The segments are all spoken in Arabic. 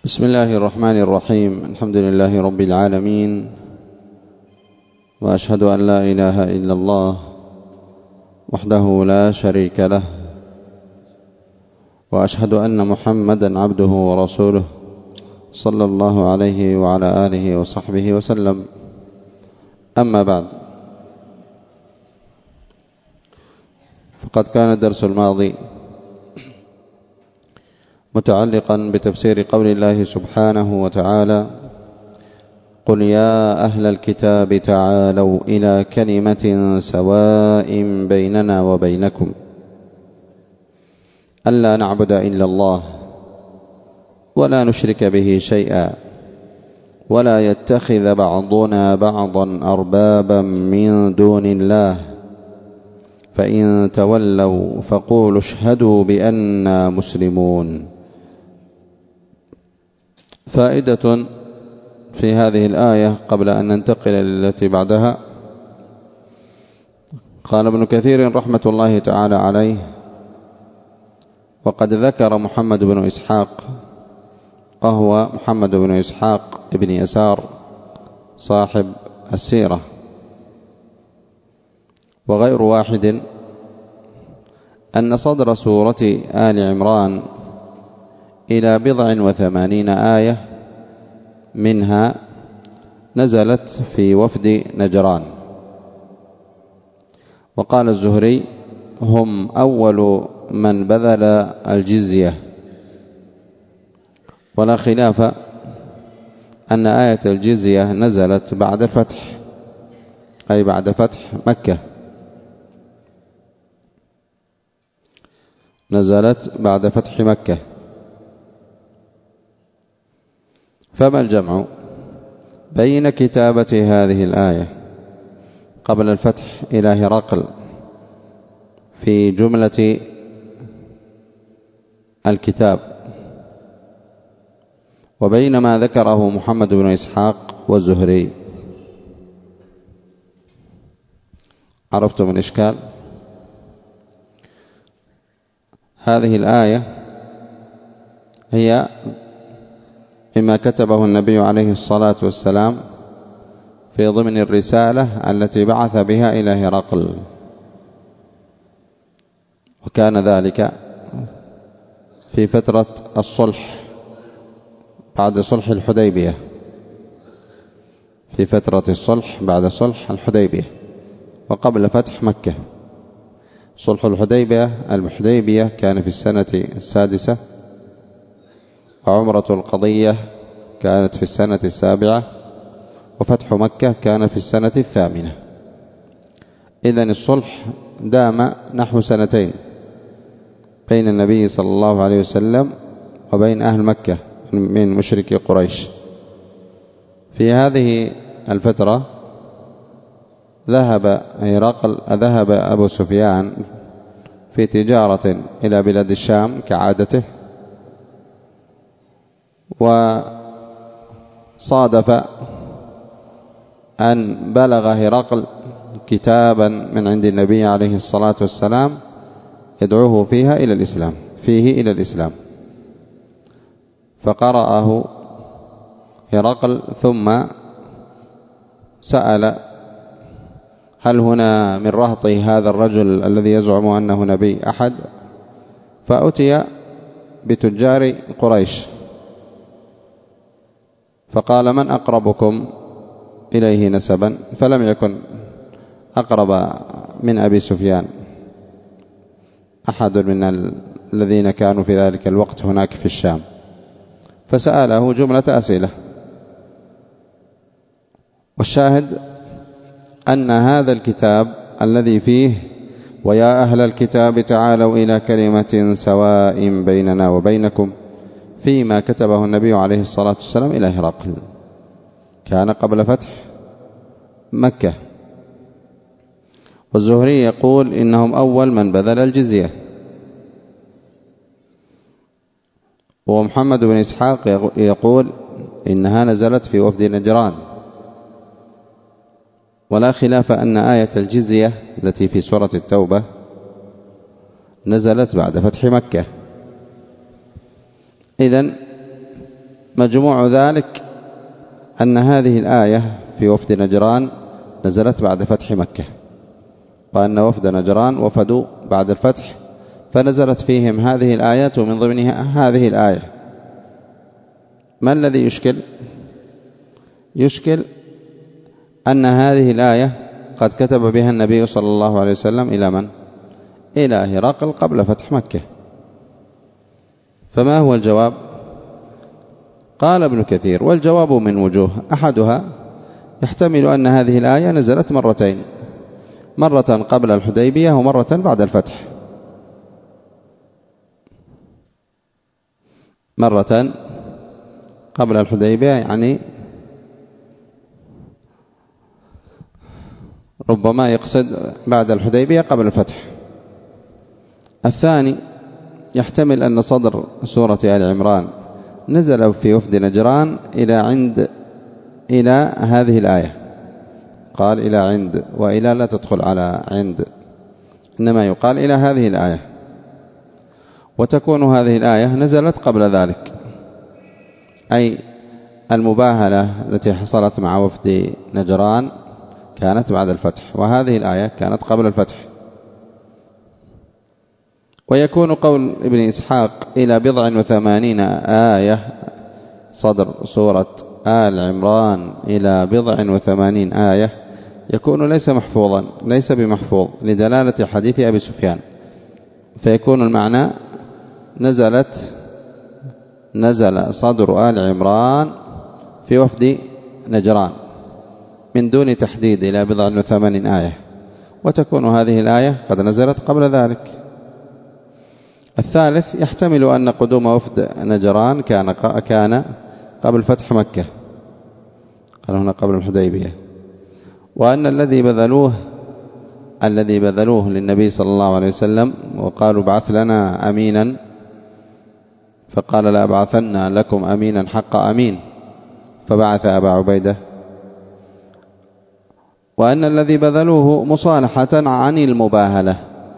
بسم الله الرحمن الرحيم. الحمد لله رب العالمين، وأشهد أن لا إله إلا الله وحده لا شريك له، وأشهد أن محمدا عبده ورسوله صلى الله عليه وعلى آله وصحبه وسلم. أما بعد، فقد كان الدرس الماضي متعلقا بتفسير قول الله سبحانه وتعالى: قل يا أهل الكتاب تعالوا إلى كلمة سواء بيننا وبينكم ألا نعبد إلا الله ولا نشرك به شيئا ولا يتخذ بعضنا بعضا أربابا من دون الله فإن تولوا فقولوا اشهدوا بأننا مسلمون. فائدة في هذه الآية قبل أن ننتقل للتي بعدها. قال ابن كثير رحمة الله تعالى عليه: وقد ذكر محمد بن إسحاق، وهو محمد بن إسحاق ابن يسار صاحب السيرة، وغير واحد، أن صدر سورة آل عمران إلى 87 آية منها نزلت في وفد نجران. وقال الزهري: هم أول من بذل الجزية، ولا خلاف أن آية الجزية نزلت بعد الفتح، أي بعد فتح مكة، نزلت بعد فتح مكة. فما الجمع بين كتابة هذه الآية قبل الفتح إلى هرقل في جملة الكتاب وبين ما ذكره محمد بن إسحاق والزهري؟ عرفتم الإشكال؟ هذه الآية هي مما كتبه النبي عليه الصلاة والسلام في ضمن الرسالة التي بعث بها إلى هرقل، وكان ذلك في فترة الصلح بعد صلح الحديبية، في فترة الصلح بعد صلح الحديبية وقبل فتح مكة. صلح الحديبية كان في السنة 6، وعمرة القضية كانت في السنة 7، وفتح مكة كان في السنة 8. إذن الصلح دام نحو 2 بين النبي صلى الله عليه وسلم وبين أهل مكة من مشركي قريش. في هذه الفترة ذهب أبو سفيان في تجارة إلى بلاد الشام كعادته، وصادف أن بلغ هرقل كتابا من عند النبي عليه الصلاة والسلام يدعوه فيه إلى الإسلام، فقرأه هرقل ثم سأل: هل هنا من رهط هذا الرجل الذي يزعم أنه نبي أحد؟ فأتي بتجار قريش فقال: من أقربكم إليه نسبا؟ فلم يكن أقرب من أبي سفيان أحد من الذين كانوا في ذلك الوقت هناك في الشام، فسأله جملة أسئلة. والشاهد أن هذا الكتاب الذي فيه ويا أهل الكتاب تعالوا إلى كلمة سواء بيننا وبينكم فيما كتبه النبي عليه الصلاة والسلام إلى هرقل، كان قبل فتح مكة. والزهري يقول إنهم أول من بذل الجزية، ومحمد بن إسحاق يقول إنها نزلت في وفد نجران. ولا خلاف أن آية الجزية التي في سورة التوبة نزلت بعد فتح مكة. إذن مجموع ذلك أن هذه الآية في وفد نجران نزلت بعد فتح مكة، وأن وفد نجران وفدوا بعد الفتح فنزلت فيهم هذه الآيات ومن ضمنها هذه الآية. ما الذي يشكل؟ يشكل أن هذه الآية قد كتب بها النبي صلى الله عليه وسلم إلى من؟ إلى هرقل قبل فتح مكة. فما هو الجواب؟ قال ابن كثير: والجواب من وجوه، أحدها يحتمل أن هذه الآية نزلت مرتين، مرة قبل الحديبية ومرة بعد الفتح. مرة قبل الحديبية يعني ربما يقصد بعد الحديبية قبل الفتح. الثاني يحتمل أن صدر سورة آل عمران نزل في وفد نجران إلى هذه الآية. قال إلى عند، وإلى لا تدخل على عند، إنما يقال إلى هذه الآية، وتكون هذه الآية نزلت قبل ذلك، أي المباهلة التي حصلت مع وفد نجران كانت بعد الفتح، وهذه الآية كانت قبل الفتح. ويكون قول ابن إسحاق إلى 80 آية، صدر سورة آل عمران إلى 80 آية، يكون ليس محفوظا، ليس بمحفوظ لدلالة حديث أبي سفيان، فيكون المعنى نزل صدر آل عمران في وفد نجران من دون تحديد إلى 80 آية، وتكون هذه الآية قد نزلت قبل ذلك. الثالث يحتمل أن قدوم وفد نجران كان قبل فتح مكة، قال هنا قبل الحديبية، وأن الذي بذلوه للنبي صلى الله عليه وسلم وقالوا بعث لنا أمينا، فقال لا أبعثن لكم أمينا حق أمين، فبعث أبا عبيدة. وأن الذي بذلوه مصالحة عن المباهلة،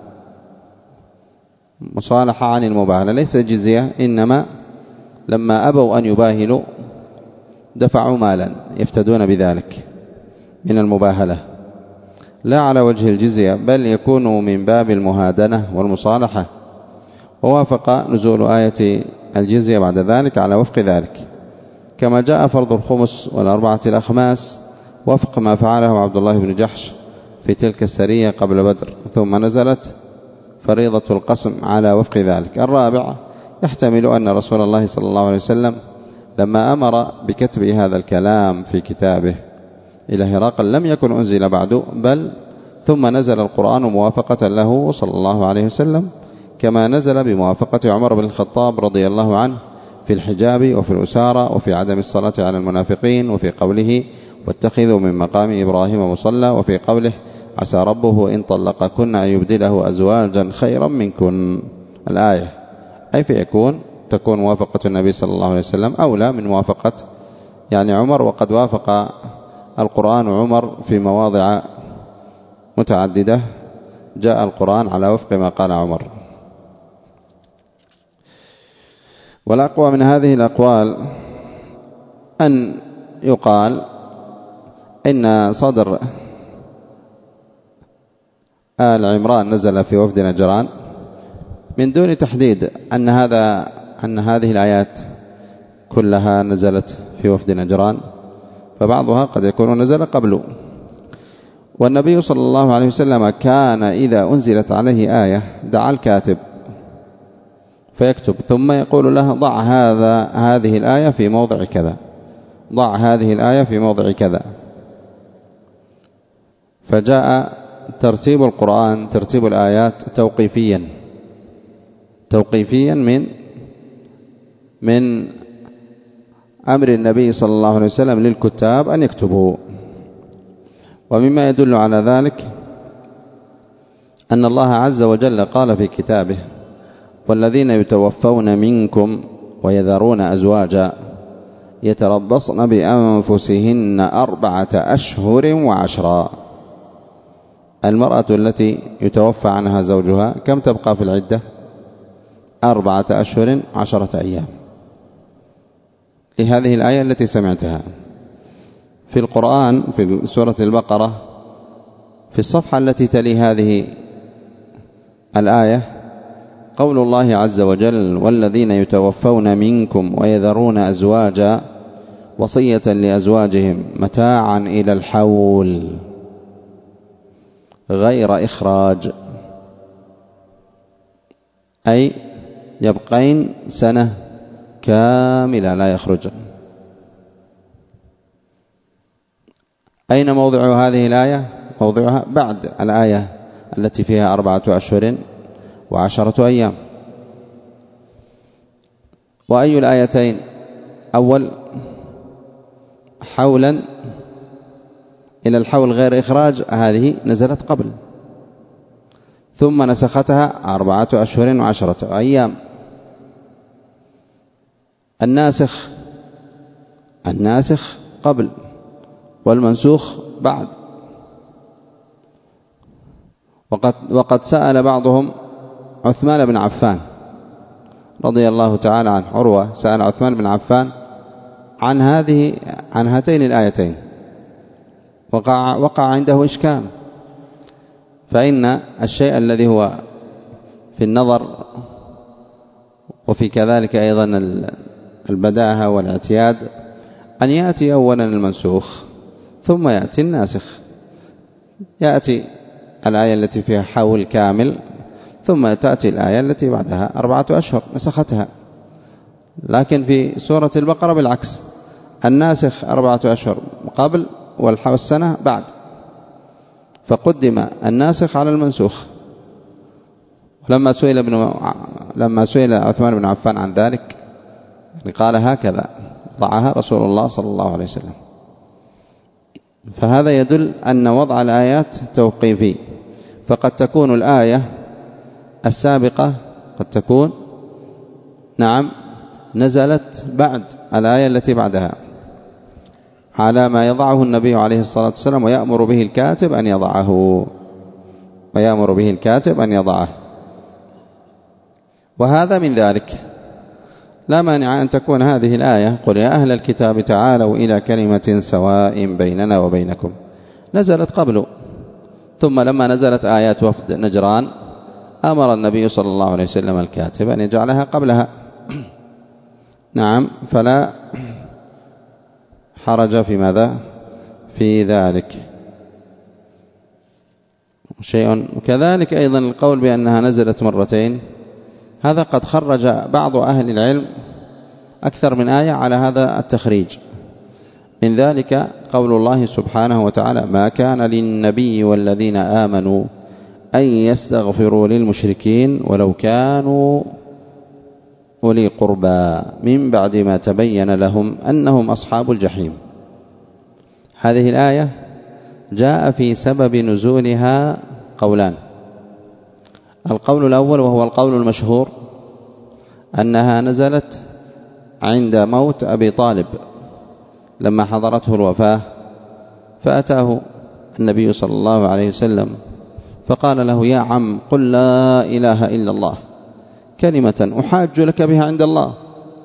مصالحة عن المباهلة، ليس جزية، إنما لما أبوا أن يباهلوا دفعوا مالا يفتدون بذلك من المباهلة، لا على وجه الجزية، بل يكون من باب المهادنة والمصالحة. ووافق نزول آية الجزية بعد ذلك على وفق ذلك، كما جاء فرض الخمس والأربعة الأخماس وفق ما فعله عبد الله بن جحش في تلك السرية قبل بدر، ثم نزلت فريضة القسم على وفق ذلك. الرابع يحتمل أن رسول الله صلى الله عليه وسلم لما أمر بكتب هذا الكلام في كتابه إلى هرقل لم يكن أنزل بعد، بل ثم نزل القرآن موافقة له صلى الله عليه وسلم، كما نزل بموافقة عمر بن الخطاب رضي الله عنه في الحجاب وفي الأسارة وفي عدم الصلاة على المنافقين، وفي قوله واتخذوا من مقام إبراهيم مصلى، وفي قوله عسى ربه إن طلقكن أن يبدله أزواجا خيرا منكن الآية. أي تكون موافقة النبي صلى الله عليه وسلم أولى من موافقة عمر، وقد وافق القرآن عمر في مواضع متعددة، جاء القرآن على وفق ما قال عمر. والأقوى من هذه الأقوال أن يقال إن صدر آل عمران نزل في وفد نجران من دون تحديد أن هذه الآيات كلها نزلت في وفد نجران، فبعضها قد يكون نزل قبله. والنبي صلى الله عليه وسلم كان إذا أنزلت عليه آية دعا الكاتب فيكتب، ثم يقول له ضع هذه الآية في موضع كذا، ضع هذه الآية في موضع كذا. فجاء ترتيب القرآن، ترتيب الآيات توقيفيا من أمر النبي صلى الله عليه وسلم للكتاب أن يكتبوا. ومما يدل على ذلك أن الله عز وجل قال في كتابه والذين يتوفون منكم ويذرون أزواجا يتربصن بأنفسهن 4 أشهر و10. المرأة التي يتوفى عنها زوجها كم تبقى في العدة؟ 4 أشهر 10 أيام. لهذه الآية التي سمعتها. في القرآن في سورة البقرة في الصفحة التي تلي هذه الآية قول الله عز وجل: والذين يتوفون منكم ويذرون أزواجا وصية لأزواجهم متاعا إلى الحول غير إخراج، أي يبقين سنة كاملة لا يخرج. أين موضع هذه الآية؟ موضعها بعد الآية التي فيها 4 أشهر و10 أيام. وأي الآيتين أول؟ حولا إلى الحول غير إخراج، هذه نزلت قبل، ثم نسختها 4 أشهر و10 أيام. الناسخ قبل والمنسوخ بعد. وقد سأل بعضهم عثمان بن عفان رضي الله تعالى عنه، عروة سأل عثمان بن عفان عن هاتين الآيتين، وقع عنده إشكال، فإن الشيء الذي هو في النظر وفي كذلك أيضا البداهة والاعتياد أن يأتي أولا المنسوخ ثم يأتي الناسخ. يأتي الآية التي فيها حول كامل ثم تأتي الآية التي بعدها 4 أشهر نسختها. لكن في سورة البقرة بالعكس، الناسخ 4 أشهر قبل والحول السنة بعد، فقدم الناسخ على المنسوخ. لما سئل عثمان بن عفان عن ذلك قال: هكذا ضعها رسول الله صلى الله عليه وسلم. فهذا يدل أن وضع الآيات توقيفي، فقد تكون الآية السابقة قد تكون نزلت بعد الآية التي بعدها على ما يضعه النبي عليه الصلاة والسلام ويأمر به الكاتب أن يضعه. وهذا من ذلك. لا مانع أن تكون هذه الآية: قل يا أهل الكتاب تعالوا إلى كلمة سواء بيننا وبينكم، نزلت قبل، ثم لما نزلت آيات وفد نجران أمر النبي صلى الله عليه وسلم الكاتب أن يجعلها قبلها. فلا حرج في ماذا؟ في ذلك شيء. وكذلك أيضا القول بأنها نزلت مرتين، هذا قد خرج بعض أهل العلم أكثر من آية على هذا التخريج. من ذلك قول الله سبحانه وتعالى: ما كان للنبي والذين آمنوا أن يستغفروا للمشركين ولو كانوا أولي قربى من بعد ما تبين لهم أنهم أصحاب الجحيم. هذه الآية جاء في سبب نزولها قولان. القول الأول وهو القول المشهور أنها نزلت عند موت أبي طالب لما حضرته الوفاة، فأتاه النبي صلى الله عليه وسلم فقال له: يا عم قل لا إله إلا الله كلمة أحاج لك بها عند الله.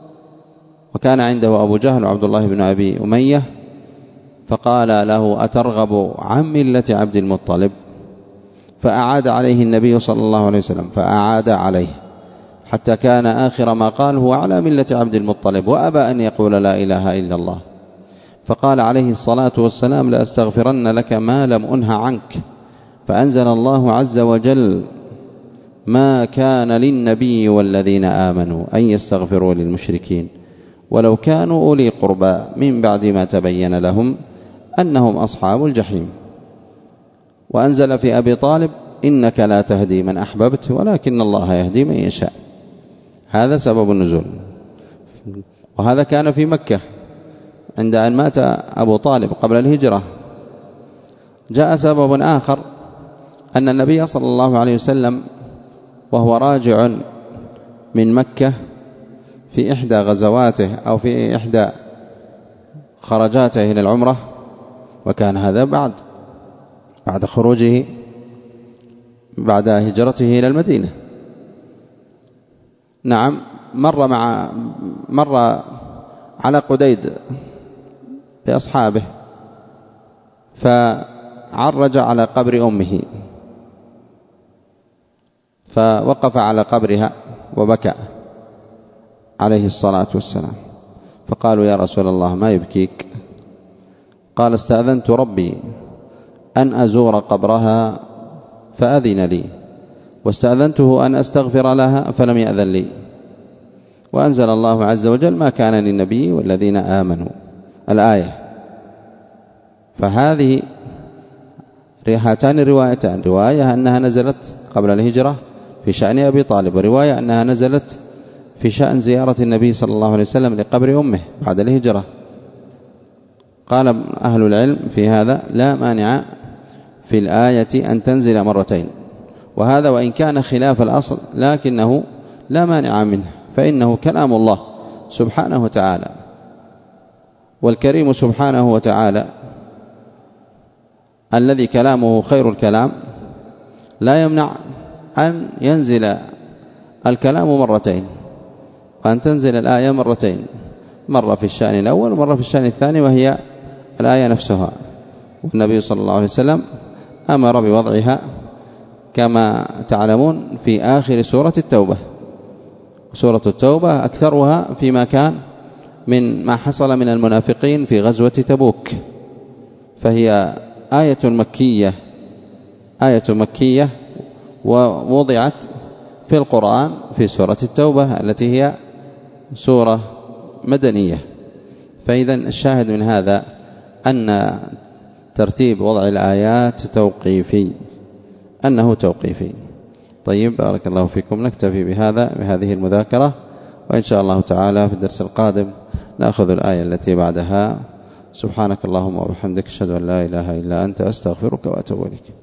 وكان عنده أبو جهل وعبد الله بن أبي أمية، فقال له: أترغب عن ملة عبد المطلب؟ فأعاد عليه النبي صلى الله عليه وسلم، فأعاد عليه حتى كان آخر ما قال: هو على ملة عبد المطلب، وأبى أن يقول لا إله إلا الله. فقال عليه الصلاة والسلام: لأستغفرن لك ما لم أنه عنك. فأنزل الله عز وجل: ما كان للنبي والذين آمنوا أن يستغفروا للمشركين ولو كانوا أولي قربى من بعد ما تبين لهم أنهم أصحاب الجحيم. وأنزل في أبي طالب: إنك لا تهدي من أحببت ولكن الله يهدي من يشاء. هذا سبب النزول. وهذا كان في مكة عند أن مات أبو طالب قبل الهجرة. جاء سبب آخر، أن النبي صلى الله عليه وسلم وهو راجع من مكة في إحدى غزواته أو في إحدى خرجاته إلى العمرة، وكان هذا بعد خروجه بعد هجرته إلى المدينة. مر على قديد بأصحابه فعرج على قبر أمه، فوقف على قبرها وبكى عليه الصلاة والسلام، فقالوا يا رسول الله ما يبكيك؟ قال استأذنت ربي أن أزور قبرها فأذن لي، واستأذنته أن أستغفر لها فلم يأذن لي، وأنزل الله عز وجل ما كان للنبي والذين آمنوا الآية. فهذه هاتان الروايتان، رواية أنها نزلت قبل الهجرة في شأن أبي طالب، ورواية أنها نزلت في شأن زيارة النبي صلى الله عليه وسلم لقبر أمه بعد الهجرة. قال أهل العلم في هذا لا مانع في الآية أن تنزل مرتين، وهذا وإن كان خلاف الأصل لكنه لا مانع منه، فإنه كلام الله سبحانه وتعالى، والكريم سبحانه وتعالى الذي كلامه خير الكلام لا يمنع أن ينزل الكلام مرتين، وأن تنزل الآية مرتين، مرة في الشأن الأول ومرة في الشأن الثاني وهي الآية نفسها. والنبي صلى الله عليه وسلم أمر بوضعها كما تعلمون في آخر سورة التوبة. سورة التوبة أكثرها فيما كان من ما حصل من المنافقين في غزوة تبوك، فهي آية مكية ووضعت في القرآن في سورة التوبة التي هي سورة مدنية. فإذا الشاهد من هذا أن ترتيب وضع الآيات أنه توقيفي. طيب، بارك الله فيكم، نكتفي بهذه المذاكرة، وإن شاء الله تعالى في الدرس القادم نأخذ الآية التي بعدها. سبحانك اللهم وبحمدك، أشهد أن لا إله إلا أنت، أستغفرك وأتوب إليك.